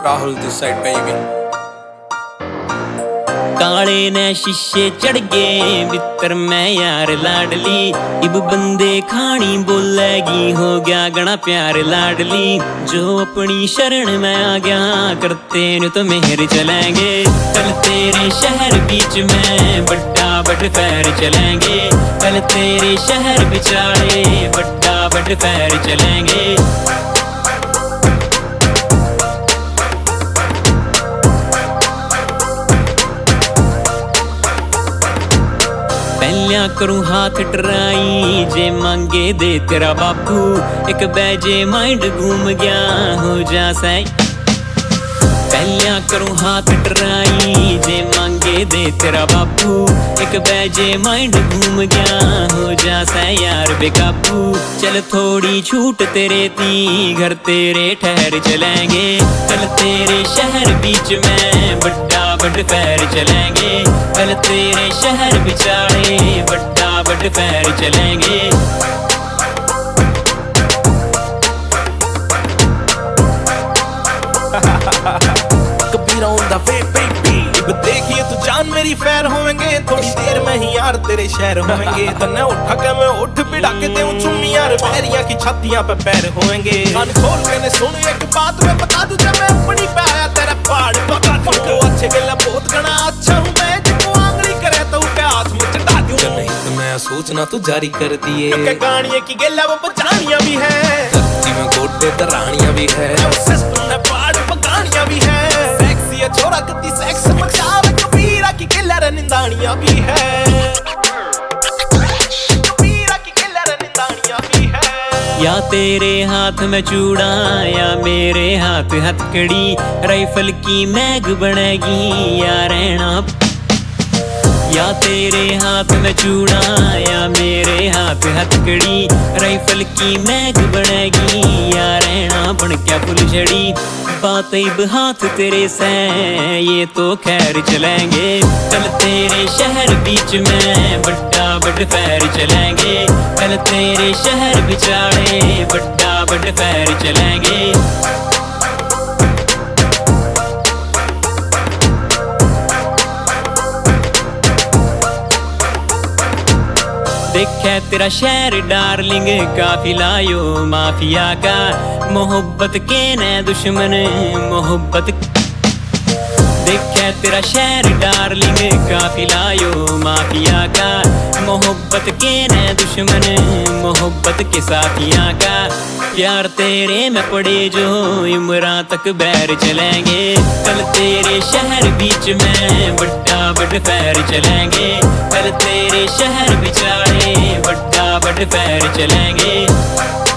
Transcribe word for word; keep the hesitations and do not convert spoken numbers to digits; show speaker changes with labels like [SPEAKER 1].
[SPEAKER 1] Rahul this side baby।
[SPEAKER 2] काले ने शीशे चढ़ गए मित्र मैं यार लाडली, इब बंदे खानी बोलेगी हो गया गणा प्यार लाडली। जो अपनी शरण में आ गया करते न तो मेहर चलेंगे, कल तेरे शहर बीच में बड्डा बड़ पैर चलेंगे, कल तेरे शहर बिचारे बड्डा बड़ पैर चलेंगे। पहलिया करूं हाथ ट्राई जे मांगे दे तेरा बापू, एक बैजे माइंड घूम गया हो जा सही। पहलिया करूं हाथ ट्राई जे मांगे दे तेरा बापू, एक बैजे माइंड घूम गया हो जा सही यार बेकाबू। चल थोड़ी छूट तेरे ती घर तेरे ठहर चलेंगे, कल तेरे शहर बीच में बड्डा बड़ पैर चलेंगे, कल तेरे शहर बिचारे बड्डा बड़ पैर चलेंगे।
[SPEAKER 1] Kabira on the way baby, अब देखिए तू जान मेरी फैर होवेंगे, थोड़ी देर में ही यार तेरे शहर होवेंगे। तन्ने उठा के मैं उठ बिड़ा के दे चुम्मी यार, पैरियां की छातियां पे पैर होवेंगे। कान खोल के ने सुन एक बात मैं बता दूं, जब मैं अपनी पे आया तेरा पहाड़ पका दूं। तो अच्छे गला बहुत गना अच्छा हूं मैं, जिसको आंगली करे तो पे हाथ में चढ़ा दूं। नहीं तो मैं सूचना तू जारी कर दिए, के गानियां की गेला वो बचानियां भी है, धरती में गोटे तरानियां भी है, सिस्टम में पहाड़ पकानियां भी है। सेक्सी है छोरा कती सेक्स मचावे, कबीरा की किलर निंदानियां भी है, कबीरा की किलर निंदानियां भी है।
[SPEAKER 2] या तेरे हाथ में चूड़ा या मेरे हाथ हथकड़ी, राइफल की मैग बनेगी या रहना। या तेरे हाथ में चूड़ा या मेरे हाथ हथकड़ी, राइफल की मैग बनेगी या रहना बन क्या फुलझड़ी। बात इब हाथ तेरे से ये तो खैर चलेंगे, कल तेरे शहर बीच में बड्डा बड़ पैर चलेंगे, कल तेरे शहर बिचारे बड्डा बड़ पैर चलेंगे। देखा तेरा शहर डार्लिंग काफिला यो माफिया का, मोहब्बत के न दुश्मन मोहब्बत। देखा तेरा शहर डार्लिंग काफिला यो माफिया का, मोहब्बत के न दुश्मन मोहब्बत के साथियां का। प्यार तेरे में पड़े जो इमरा तक बैर चलेंगे, कल तेरे शहर बीच में बड्डा बड़ पैर चलेंगे, कल तेरे शहर बिचारे बड्डा बड़ पैर चलेंगे।